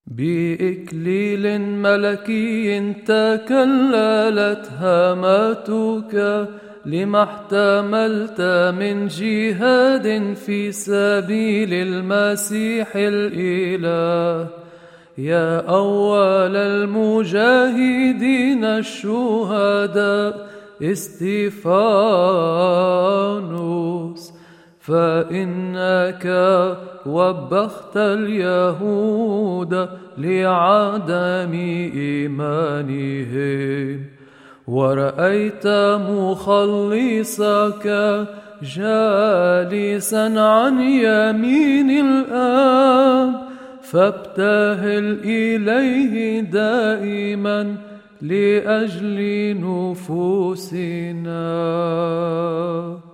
بإكليل ملكي تكللت هاماتك لما احتملت من جهاد في سبيل المسيح الإله. يا أول المجاهدين الشهداء استيفانوس، فإنك وبخت اليهود لعدم إيمانهم، ورأيت مخلصك جالسا عن يمين الآب، فابتهل إليه دائما لأجل نفوسنا.